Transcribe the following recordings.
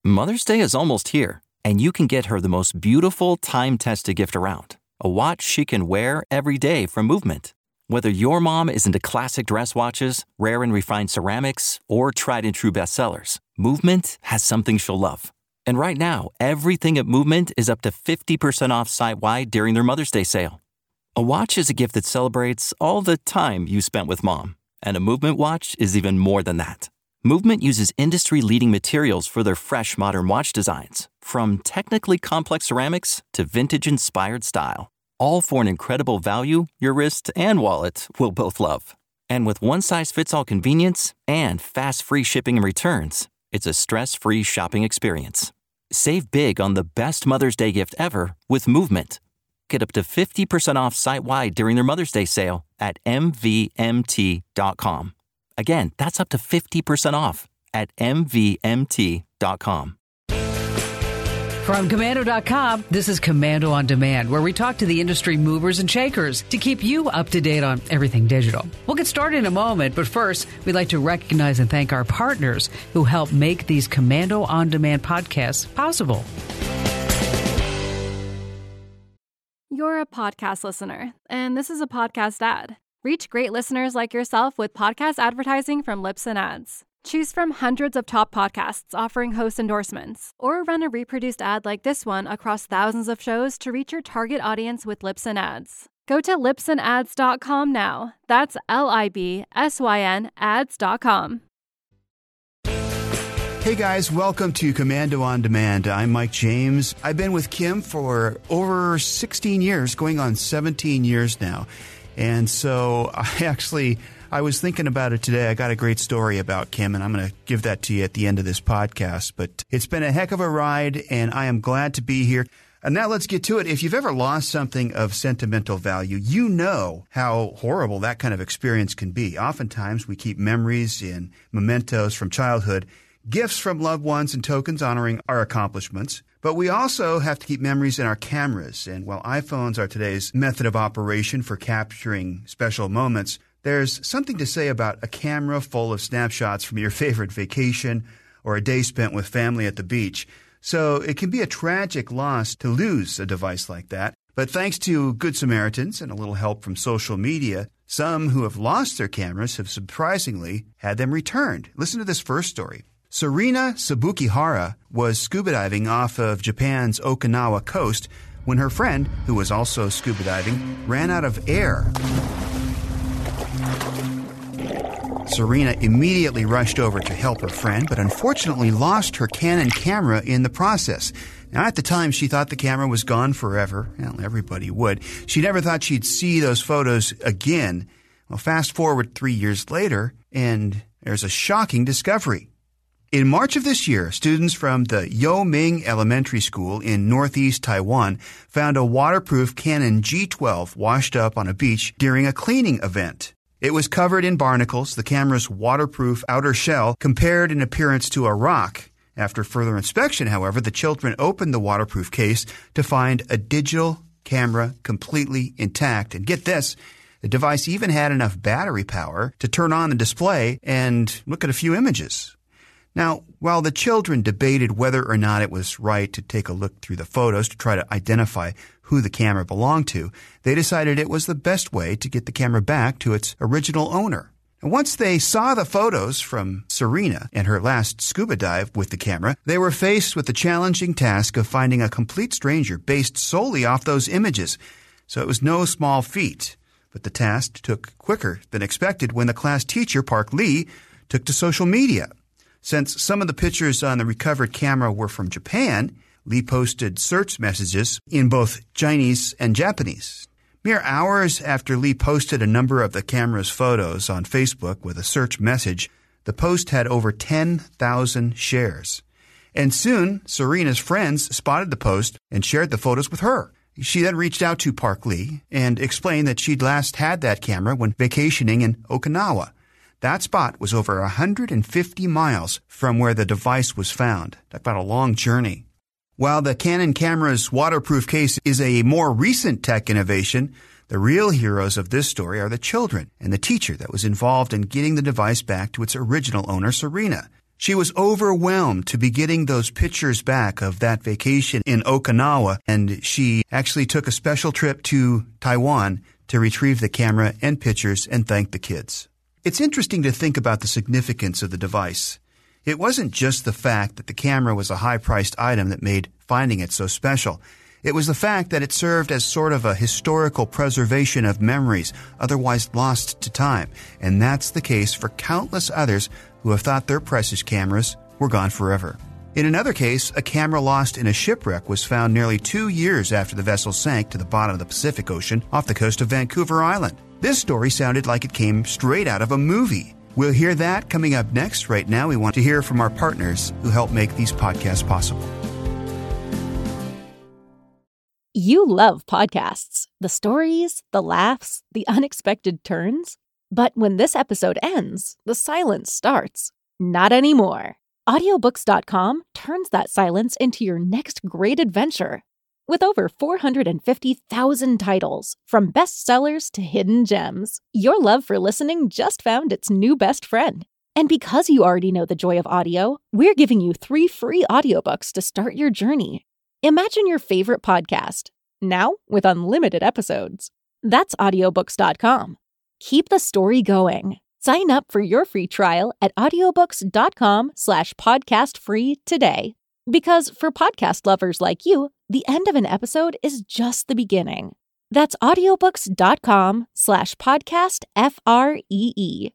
Mother's Day is almost here, and you can get her the most beautiful time-tested gift around, a watch she can wear every day from Movement. Whether your mom is into classic dress watches, rare and refined ceramics, or tried-and-true bestsellers, Movement has something she'll love. And right now, everything at Movement is up to 50% off site-wide during their Mother's Day sale. A watch is a gift that celebrates all the time you spent with mom, and a Movement watch is even more than that. Movement uses industry-leading materials for their fresh modern watch designs, from technically complex ceramics to vintage-inspired style, all for an incredible value your wrist and wallet will both love. And with one-size-fits-all convenience and fast free shipping and returns, it's a stress-free shopping experience. Save big on the best Mother's Day gift ever with Movement. Get up to 50% off site-wide during their Mother's Day sale at MVMT.com. Again, that's up to 50% off at MVMT.com. From Commando.com, this is Commando on Demand, where we talk to the industry movers and shakers to keep you up to date on everything digital. We'll get started in a moment, but first, we'd like to recognize and thank our partners who help make these Commando on Demand podcasts possible. You're a podcast listener, and this is a podcast ad. Reach great listeners like yourself with podcast advertising from Libsyn Ads. Choose from hundreds of top podcasts offering host endorsements, or run a reproduced ad like this one across thousands of shows to reach your target audience with Libsyn Ads. Go to libsynads.com now. That's LIBSYN ads.com. Hey guys, welcome to Commando on Demand. I'm Mike James. I've been with Kim for over 16 years, going on 17 years now. And so I was thinking about it today. I got a great story about Kim, and I'm going to give that to you at the end of this podcast. But it's been a heck of a ride, and I am glad to be here. And now let's get to it. If you've ever lost something of sentimental value, you know how horrible that kind of experience can be. Oftentimes, we keep memories and mementos from childhood, gifts from loved ones, and tokens honoring our accomplishments. But we also have to keep memories in our cameras. And while iPhones are today's method of operation for capturing special moments, there's something to say about a camera full of snapshots from your favorite vacation or a day spent with family at the beach. So it can be a tragic loss to lose a device like that. But thanks to Good Samaritans and a little help from social media, some who have lost their cameras have surprisingly had them returned. Listen to this first story. Sarina Sabukihara was scuba diving off of Japan's Okinawa coast when her friend, who was also scuba diving, ran out of air. Sarina immediately rushed over to help her friend, but unfortunately lost her Canon camera in the process. Now, at the time, she thought the camera was gone forever. Well, everybody would. She never thought she'd see those photos again. Well, fast forward 3 years later, and there's a shocking discovery. In March of this year, students from the Yeoming Elementary School in northeast Taiwan found a waterproof Canon G12 washed up on a beach during a cleaning event. It was covered in barnacles. The camera's waterproof outer shell compared in appearance to a rock. After further inspection, however, the children opened the waterproof case to find a digital camera completely intact. And get this, the device even had enough battery power to turn on the display and look at a few images. Now, while the children debated whether or not it was right to take a look through the photos to try to identify who the camera belonged to, they decided it was the best way to get the camera back to its original owner. And once they saw the photos from Sarina and her last scuba dive with the camera, they were faced with the challenging task of finding a complete stranger based solely off those images. So it was no small feat. But the task took quicker than expected when the class teacher, Park Lee, took to social media. Since some of the pictures on the recovered camera were from Japan, Lee posted search messages in both Chinese and Japanese. Mere hours after Lee posted a number of the camera's photos on Facebook with a search message, the post had over 10,000 shares. And soon, Sarina's friends spotted the post and shared the photos with her. She then reached out to Park Lee and explained that she'd last had that camera when vacationing in Okinawa. That spot was over 150 miles from where the device was found. Talk about a long journey. While the Canon camera's waterproof case is a more recent tech innovation, the real heroes of this story are the children and the teacher that was involved in getting the device back to its original owner, Sarina. She was overwhelmed to be getting those pictures back of that vacation in Okinawa, and she actually took a special trip to Taiwan to retrieve the camera and pictures and thank the kids. It's interesting to think about the significance of the device. It wasn't just the fact that the camera was a high-priced item that made finding it so special. It was the fact that it served as sort of a historical preservation of memories otherwise lost to time. And that's the case for countless others who have thought their precious cameras were gone forever. In another case, a camera lost in a shipwreck was found nearly 2 years after the vessel sank to the bottom of the Pacific Ocean off the coast of Vancouver Island. This story sounded like it came straight out of a movie. We'll hear that coming up next. Right now, we want to hear from our partners who help make these podcasts possible. You love podcasts, the stories, the laughs, the unexpected turns. But when this episode ends, the silence starts. Not anymore. Audiobooks.com turns that silence into your next great adventure. With over 450,000 titles, from bestsellers to hidden gems, your love for listening just found its new best friend. And because you already know the joy of audio, we're giving you 3 free audiobooks to start your journey. Imagine your favorite podcast, now with unlimited episodes. That's audiobooks.com. Keep the story going. Sign up for your free trial at audiobooks.com/podcastfree today. Because for podcast lovers like you, the end of an episode is just the beginning. That's audiobooks.com/podcastfree.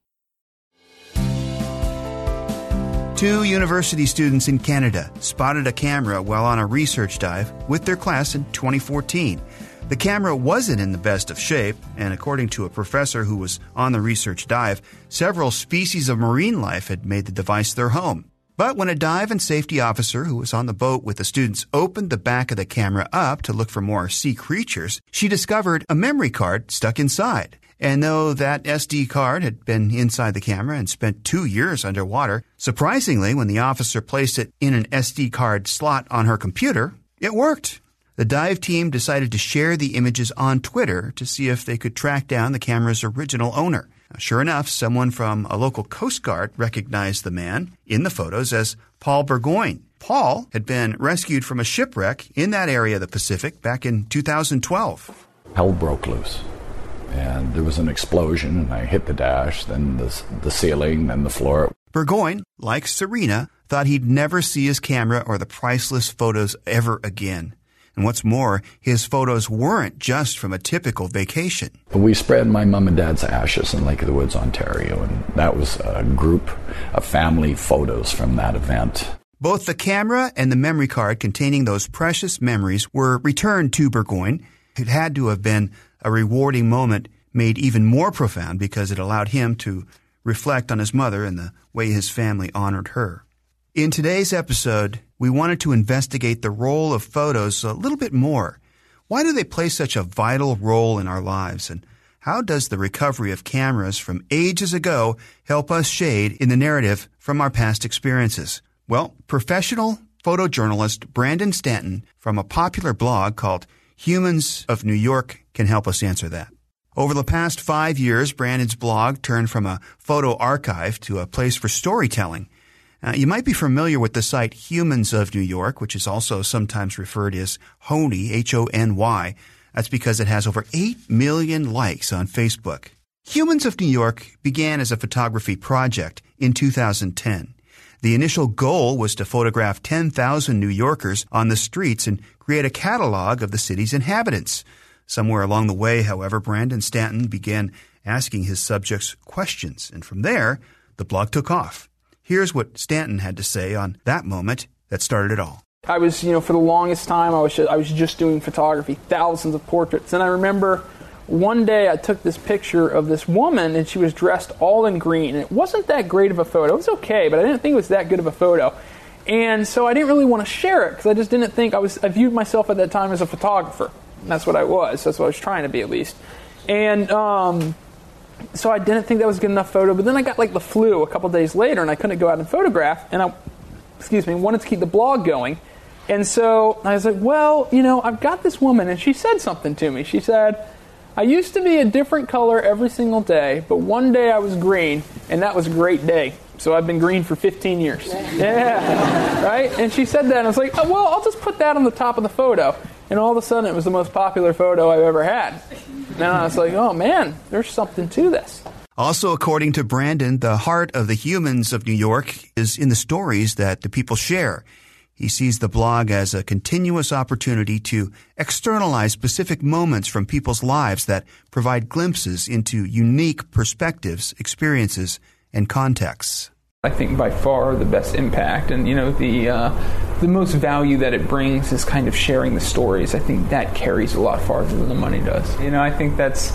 2 university students in Canada spotted a camera while on a research dive with their class in 2014. The camera wasn't in the best of shape, and according to a professor who was on the research dive, several species of marine life had made the device their home. But when a dive and safety officer who was on the boat with the students opened the back of the camera up to look for more sea creatures, she discovered a memory card stuck inside. And though that SD card had been inside the camera and spent 2 years underwater, surprisingly, when the officer placed it in an SD card slot on her computer, it worked. The dive team decided to share the images on Twitter to see if they could track down the camera's original owner. Sure enough, someone from a local Coast Guard recognized the man in the photos as Paul Burgoyne. Paul had been rescued from a shipwreck in that area of the Pacific back in 2012. Hell broke loose, and there was an explosion, and I hit the dash, then the ceiling, then the floor. Burgoyne, like Serena, thought he'd never see his camera or the priceless photos ever again. And what's more, his photos weren't just from a typical vacation. We spread my mom and dad's ashes in Lake of the Woods, Ontario, and that was a group of family photos from that event. Both the camera and the memory card containing those precious memories were returned to Burgoyne. It had to have been a rewarding moment made even more profound because it allowed him to reflect on his mother and the way his family honored her. In today's episode, we wanted to investigate the role of photos a little bit more. Why do they play such a vital role in our lives? And how does the recovery of cameras from ages ago help us shade in the narrative from our past experiences? Well, professional photojournalist Brandon Stanton from a popular blog called Humans of New York can help us answer that. Over the past 5 years, Brandon's blog turned from a photo archive to a place for storytelling. You might be familiar with the site Humans of New York, which is also sometimes referred as Hony, H-O-N-Y. That's because it has over 8 million likes on Facebook. Humans of New York began as a photography project in 2010. The initial goal was to photograph 10,000 New Yorkers on the streets and create a catalog of the city's inhabitants. Somewhere along the way, however, Brandon Stanton began asking his subjects questions, and from there, the blog took off. Here's what Stanton had to say on that moment that started it all. I was, for the longest time, I was just doing photography, thousands of portraits. And I remember one day I took this picture of this woman, and she was dressed all in green. And it wasn't that great of a photo. It was okay, but I didn't think it was that good of a photo. And so I didn't really want to share it because I just didn't think I viewed myself at that time as a photographer. And that's what I was. That's what I was trying to be, at least. And so I didn't think that was a good enough photo, but then I got the flu a couple days later, and I couldn't go out and photograph, and I wanted to keep the blog going. And so I was like, well, I've got this woman, and she said something to me. She said, I used to be a different color every single day, but one day I was green, and that was a great day. So I've been green for 15 years. Yeah, right? And she said that, and I was like, oh, well, I'll just put that on the top of the photo. And all of a sudden, it was the most popular photo I've ever had. Now I was like, oh, man, there's something to this. Also, according to Brandon, the heart of the humans of New York is in the stories that the people share. He sees the blog as a continuous opportunity to externalize specific moments from people's lives that provide glimpses into unique perspectives, experiences, and contexts. I think by far the best impact and, the most value that it brings is kind of sharing the stories. I think that carries a lot farther than the money does. I think that's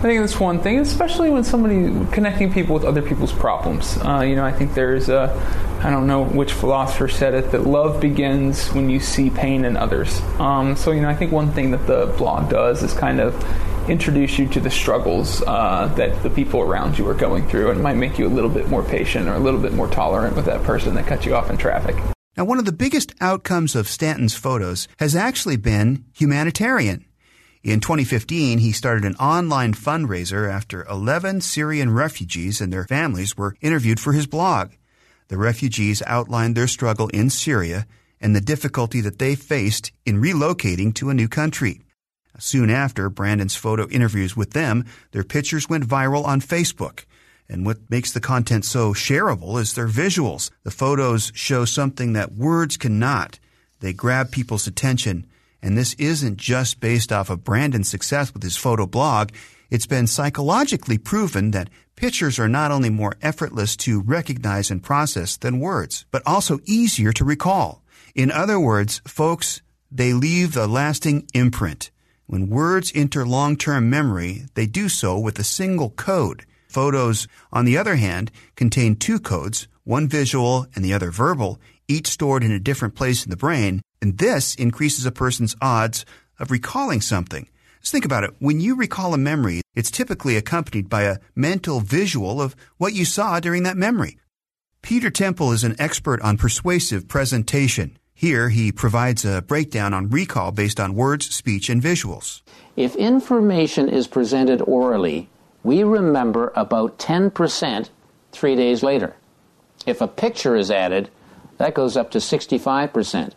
one thing, especially when connecting people with other people's problems. I think there's I don't know which philosopher said it, that love begins when you see pain in others. So I think one thing that the blog does is kind of introduce you to the struggles that the people around you are going through, and it might make you a little bit more patient or a little bit more tolerant with that person that cut you off in traffic. Now, one of the biggest outcomes of Stanton's photos has actually been humanitarian. In 2015, he started an online fundraiser after 11 Syrian refugees and their families were interviewed for his blog. The refugees outlined their struggle in Syria and the difficulty that they faced in relocating to a new country. Soon after Brandon's photo interviews with them, their pictures went viral on Facebook. And what makes the content so shareable is their visuals. The photos show something that words cannot. They grab people's attention. And this isn't just based off of Brandon's success with his photo blog. It's been psychologically proven that pictures are not only more effortless to recognize and process than words, but also easier to recall. In other words, folks, they leave a lasting imprint. When words enter long-term memory, they do so with a single code. Photos, on the other hand, contain two codes, one visual and the other verbal, each stored in a different place in the brain, and this increases a person's odds of recalling something. Just think about it. When you recall a memory, it's typically accompanied by a mental visual of what you saw during that memory. Peter Temple is an expert on persuasive presentation. Here, he provides a breakdown on recall based on words, speech, and visuals. If information is presented orally, we remember about 10% 3 days later. If a picture is added, that goes up to 65%.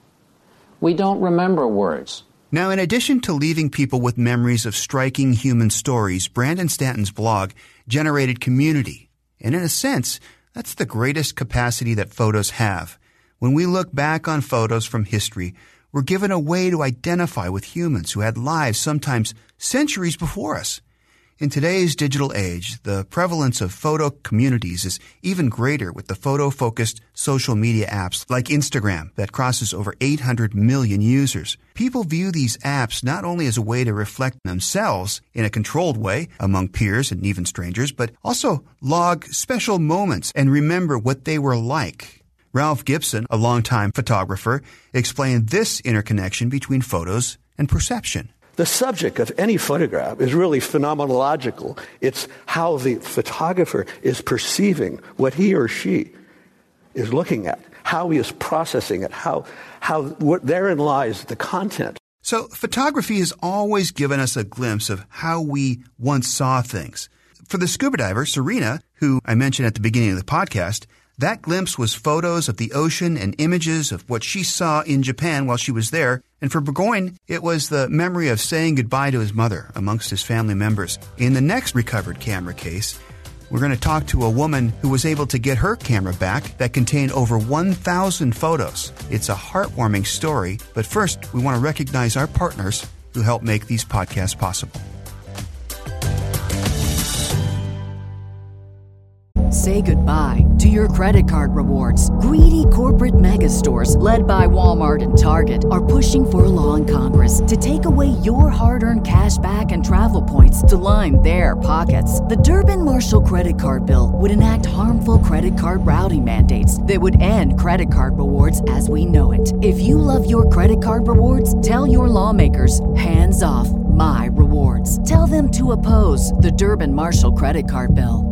We don't remember words. Now, in addition to leaving people with memories of striking human stories, Brandon Stanton's blog generated community. And in a sense, that's the greatest capacity that photos have. When we look back on photos from history, we're given a way to identify with humans who had lives sometimes centuries before us. In today's digital age, the prevalence of photo communities is even greater with the photo-focused social media apps like Instagram that crosses over 800 million users. People view these apps not only as a way to reflect themselves in a controlled way among peers and even strangers, but also log special moments and remember what they were like. Ralph Gibson, a longtime photographer, explained this interconnection between photos and perception. The subject of any photograph is really phenomenological. It's how the photographer is perceiving what he or she is looking at, how he is processing it, what therein lies the content. So photography has always given us a glimpse of how we once saw things. For the scuba diver, Serena, who I mentioned at the beginning of the podcast, that glimpse was photos of the ocean and images of what she saw in Japan while she was there. And for Burgoyne, it was the memory of saying goodbye to his mother amongst his family members. In the next recovered camera case, we're going to talk to a woman who was able to get her camera back that contained over 1,000 photos. It's a heartwarming story, but first, we want to recognize our partners who help make these podcasts possible. Say goodbye to your credit card rewards. Greedy corporate mega stores, led by Walmart and Target, are pushing for a law in Congress to take away your hard-earned cash back and travel points to line their pockets. The Durbin-Marshall credit card bill would enact harmful credit card routing mandates that would end credit card rewards as we know it. If you love your credit card rewards, tell your lawmakers, hands off my rewards. Tell them to oppose the Durbin-Marshall credit card bill.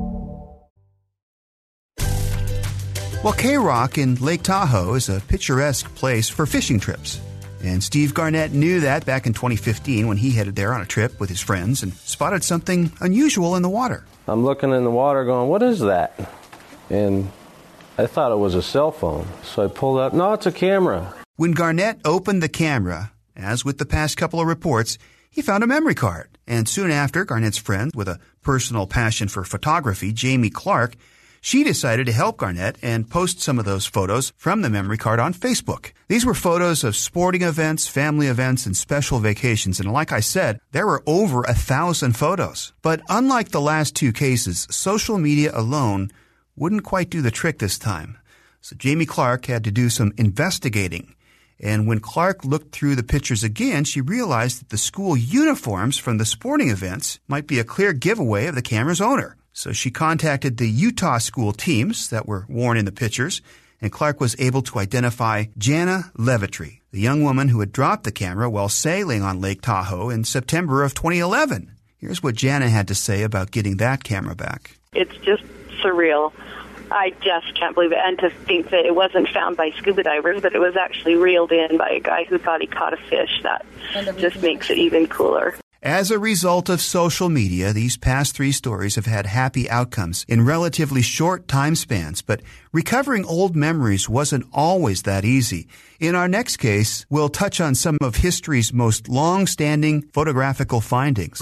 Well, K-Rock in Lake Tahoe is a picturesque place for fishing trips. And Steve Garnett knew that back in 2015 when he headed there on a trip with his friends and spotted something unusual in the water. I'm looking in the water going, what is that? And I thought it was a cell phone, so I pulled out. No, it's a camera. When Garnett opened the camera, as with the past couple of reports, he found a memory card. And soon after, Garnett's friend, with a personal passion for photography, Jamie Clark, she decided to help Garnett and post some of those photos from the memory card on Facebook. These were photos of sporting events, family events, and special vacations. And like I said, there were over 1,000 photos. But unlike the last two cases, social media alone wouldn't quite do the trick this time. So Jamie Clark had to do some investigating. And when Clark looked through the pictures again, she realized that the school uniforms from the sporting events might be a clear giveaway of the camera's owner. So she contacted the Utah school teams that were worn in the pictures, and Clark was able to identify Jana Levitry, the young woman who had dropped the camera while sailing on Lake Tahoe in September of 2011. Here's what Jana had to say about getting that camera back. It's just surreal. I just can't believe it. And to think that it wasn't found by scuba divers, but it was actually reeled in by a guy who thought he caught a fish. That just makes it even cooler. As a result of social media, these past three stories have had happy outcomes in relatively short time spans, but recovering old memories wasn't always that easy. In our next case, we'll touch on some of history's most long-standing photographical findings.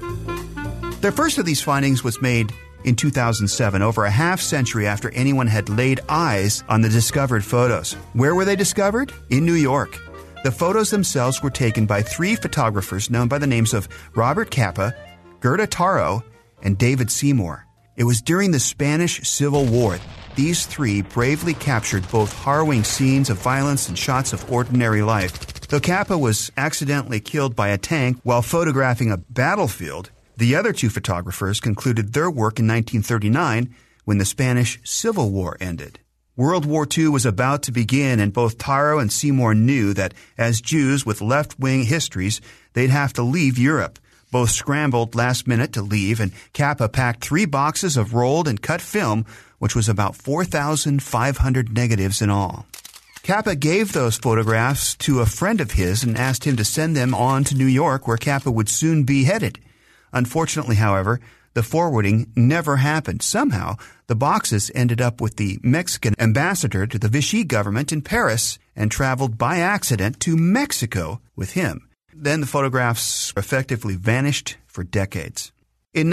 The first of these findings was made in 2007, over a half century after anyone had laid eyes on the discovered photos. Where were they discovered? In New York. The photos themselves were taken by three photographers known by the names of Robert Capa, Gerda Taro, and David Seymour. It was during the Spanish Civil War. These three bravely captured both harrowing scenes of violence and shots of ordinary life. Though Capa was accidentally killed by a tank while photographing a battlefield, the other two photographers concluded their work in 1939 when the Spanish Civil War ended. World War II was about to begin, and both Taro and Seymour knew that as Jews with left-wing histories, they'd have to leave Europe. Both scrambled last minute to leave, and Capa packed 3 boxes of rolled and cut film, which was about 4,500 negatives in all. Capa gave those photographs to a friend of his and asked him to send them on to New York, where Capa would soon be headed. Unfortunately, however, the forwarding never happened. Somehow, the boxes ended up with the Mexican ambassador to the Vichy government in Paris and traveled by accident to Mexico with him. Then the photographs effectively vanished for decades. In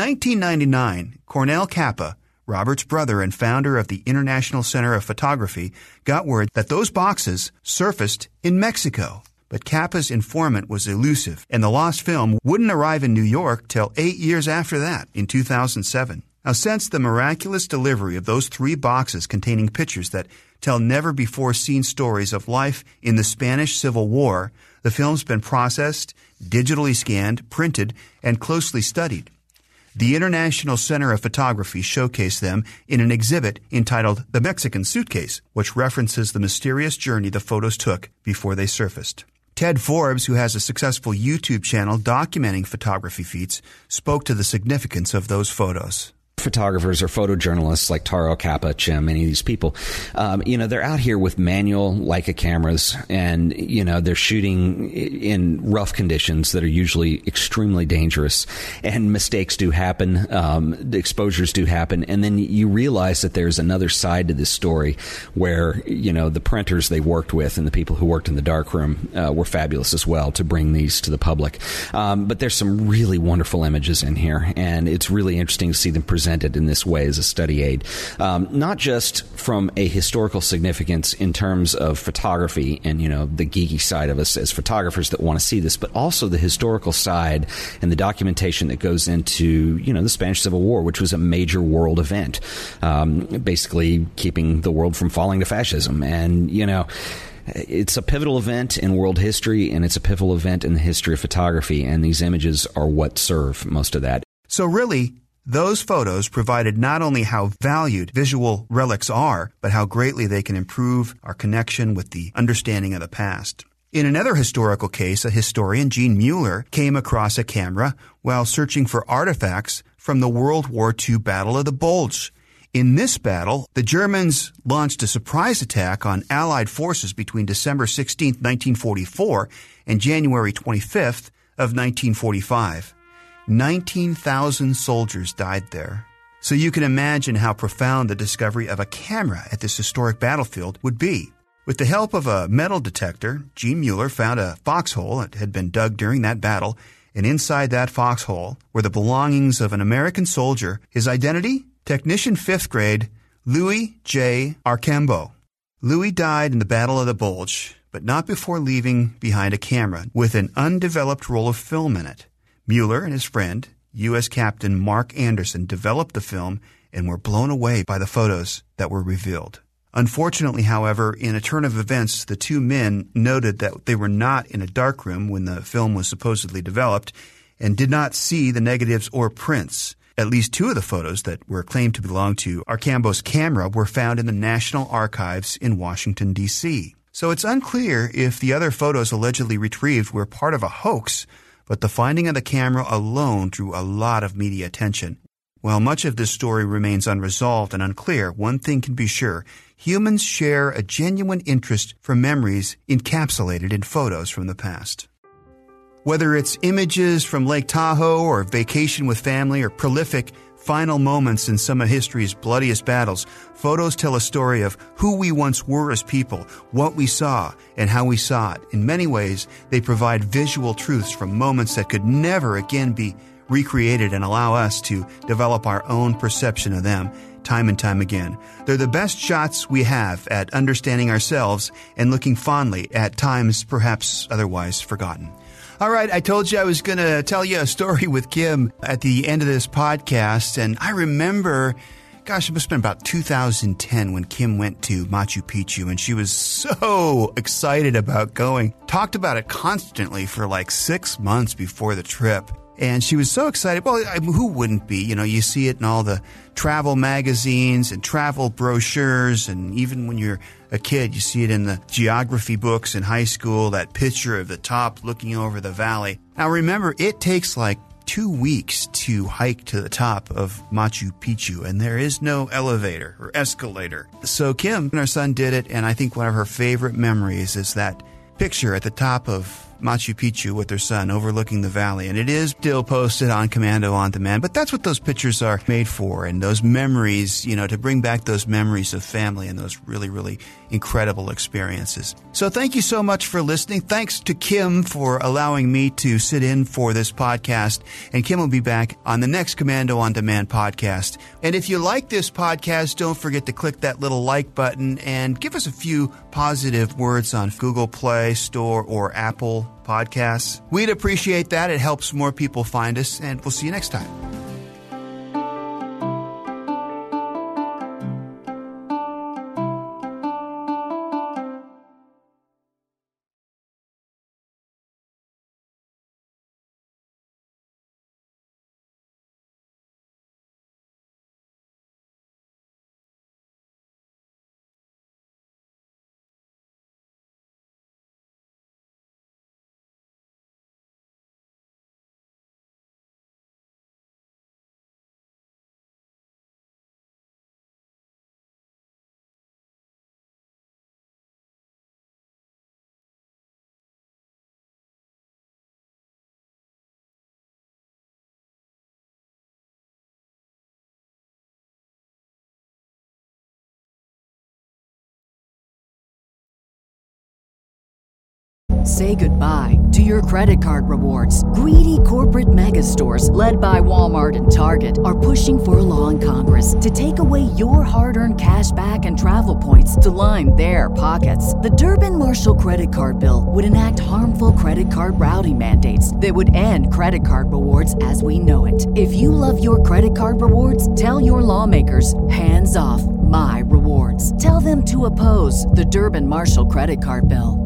1999, Cornel Capa, Robert's brother and founder of the International Center of Photography, got word that those boxes surfaced in Mexico. But Capa's informant was elusive, and the lost film wouldn't arrive in New York till 8 years after that, in 2007. Now, since the miraculous delivery of those 3 boxes containing pictures that tell never-before-seen stories of life in the Spanish Civil War, the film's been processed, digitally scanned, printed, and closely studied. The International Center of Photography showcased them in an exhibit entitled The Mexican Suitcase, which references the mysterious journey the photos took before they surfaced. Ted Forbes, who has a successful YouTube channel documenting photography feats, spoke to the significance of those photos. Photographers or photojournalists like Taro, Capa, Chim, any of these people, they're out here with manual Leica cameras, and, they're shooting in rough conditions that are usually extremely dangerous, and mistakes do happen, exposures do happen, and then you realize that there's another side to this story where, the printers they worked with and the people who worked in the darkroom were fabulous as well to bring these to the public. But there's some really wonderful images in here, and it's really interesting to see them presented in this way as a study aid, not just from a historical significance in terms of photography and, the geeky side of us as photographers that want to see this, but also the historical side and the documentation that goes into, the Spanish Civil War, which was a major world event, basically keeping the world from falling to fascism. And, it's a pivotal event in world history, and it's a pivotal event in the history of photography, and these images are what serve most of that. So really, those photos provided not only how valued visual relics are, but how greatly they can improve our connection with the understanding of the past. In another historical case, a historian, Gene Mueller, came across a camera while searching for artifacts from the World War II Battle of the Bulge. In this battle, the Germans launched a surprise attack on Allied forces between December 16, 1944 and January 25th of 1945. 19,000 soldiers died there. So you can imagine how profound the discovery of a camera at this historic battlefield would be. With the help of a metal detector, Gene Mueller found a foxhole that had been dug during that battle, and inside that foxhole were the belongings of an American soldier. His identity? Technician 5th grade, Louis J. Archambault. Louis died in the Battle of the Bulge, but not before leaving behind a camera with an undeveloped roll of film in it. Mueller and his friend, U.S. Captain Mark Anderson, developed the film and were blown away by the photos that were revealed. Unfortunately, however, in a turn of events, the two men noted that they were not in a darkroom when the film was supposedly developed and did not see the negatives or prints. At least two of the photos that were claimed to belong to Archambault's camera were found in the National Archives in Washington, D.C. So it's unclear if the other photos allegedly retrieved were part of a hoax, but the finding of the camera alone drew a lot of media attention. While much of this story remains unresolved and unclear, one thing can be sure. Humans share a genuine interest for memories encapsulated in photos from the past. Whether it's images from Lake Tahoe or vacation with family or prolific final moments in some of history's bloodiest battles, photos tell a story of who we once were as people, what we saw, and how we saw it. In many ways, they provide visual truths from moments that could never again be recreated and allow us to develop our own perception of them time and time again. They're the best shots we have at understanding ourselves and looking fondly at times perhaps otherwise forgotten. All right, I told you I was going to tell you a story with Kim at the end of this podcast, and I remember, gosh, it must have been about 2010 when Kim went to Machu Picchu, and she was so excited about going. Talked about it constantly for like 6 months before the trip. And she was so excited. Well, who wouldn't be? You know, you see it in all the travel magazines and travel brochures. And even when you're a kid, you see it in the geography books in high school, that picture of the top looking over the valley. Now, remember, it takes like 2 weeks to hike to the top of Machu Picchu, and there is no elevator or escalator. So Kim and her son did it, and I think one of her favorite memories is that picture at the top of Machu Picchu with their son overlooking the valley. And it is still posted on Commando On Demand, but that's what those pictures are made for, and those memories, you know, to bring back those memories of family and those really, really incredible experiences. So thank you so much for listening. Thanks to Kim for allowing me to sit in for this podcast, and Kim will be back on the next Commando On Demand podcast. And if you like this podcast, don't forget to click that little like button and give us a few positive words on Google Play Store or Apple Podcasts. We'd appreciate that. It helps more people find us, and we'll see you next time. Say goodbye to your credit card rewards. Greedy corporate mega stores, led by Walmart and Target, are pushing for a law in Congress to take away your hard-earned cash back and travel points to line their pockets. The Durbin-Marshall credit card bill would enact harmful credit card routing mandates that would end credit card rewards as we know it. If you love your credit card rewards, tell your lawmakers, hands off my rewards. Tell them to oppose the Durbin-Marshall credit card bill.